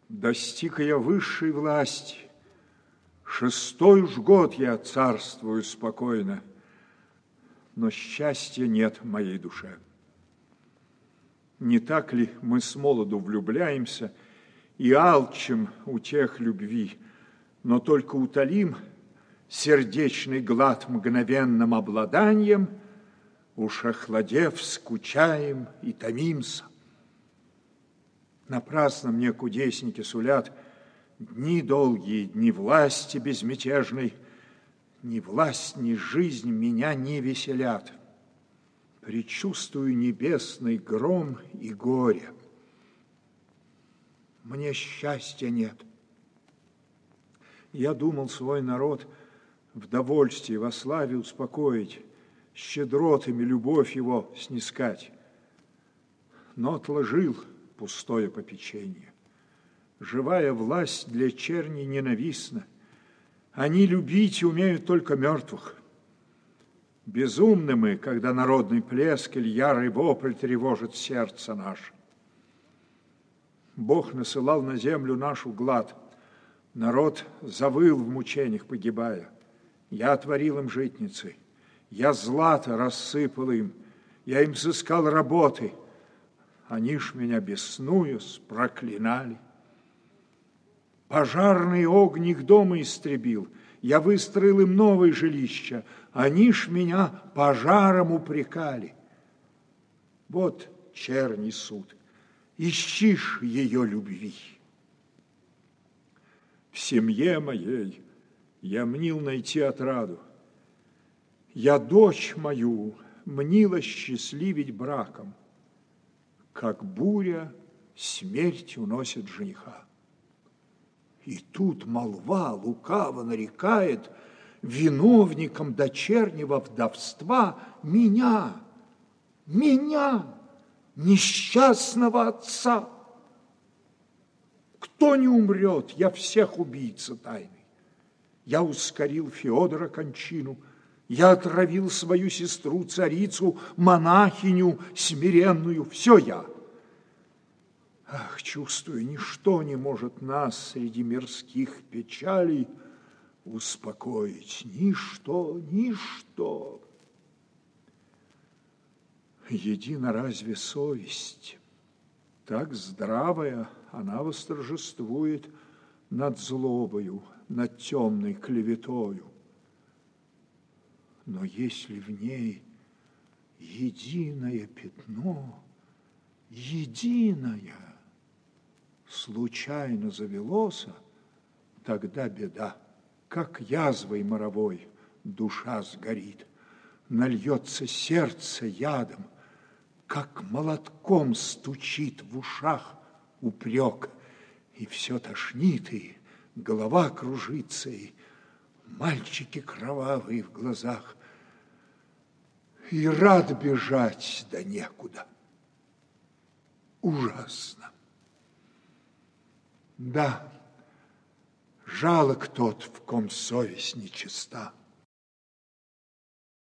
Достиг я высшей власти. 6-й уж год я царствую спокойно, но счастья нет в моей душе. Не так ли мы с молоду влюбляемся и алчим утех любви, но только утолим сердечный глад мгновенным обладанием, уж охладев, скучаем и томимся. Напрасно мне кудесники сулят дни долгие, дни власти безмятежной. Ни власть, ни жизнь меня не веселят. Предчувствую небесный гром и горе. Мне счастья нет. Я думал свой народ в довольстве, во славе успокоить, щедротами любовь его снискать, но отложил пустое попечение. Живая власть для черни ненавистна. Они любить умеют только мертвых. Безумны мы, когда народный плеск или ярый вопль тревожит сердце наше. Бог насылал на землю нашу глад. Народ завыл в мучениях, погибая. Я отворил им житницы. Я злато рассыпал им. Я им сыскал работы. Они ж меня, беснуясь, проклинали. Пожарный огник дома истребил. Я выстроил им новое жилище. Они ж меня пожаром упрекали. Вот черний суд. Ищишь ее любви. В семье моей я мнил найти отраду. Я дочь мою мнила счастливить браком. Как буря смерть уносит жениха. И тут молва лукаво нарекает виновником дочернего вдовства меня, несчастного отца. Кто не умрет, я всех убийца тайный. Я ускорил Феодора кончину, я отравил свою сестру, царицу, монахиню смиренную, все я. Ах, чувствую, ничто не может нас среди мирских печалей успокоить. Ничто, ничто. Едина разве совесть? Так здравая она восторжествует над злобою, над темной клеветою. Но если в ней единое пятно, единое, случайно завелося, тогда беда, как язвой моровой душа сгорит, нальется сердце ядом, как молотком стучит в ушах упрек, и все тошнит, и голова кружится, и мальчики кровавые в глазах, и рад бежать, да некуда. Ужасно. Да, жалок тот, в ком совесть нечиста.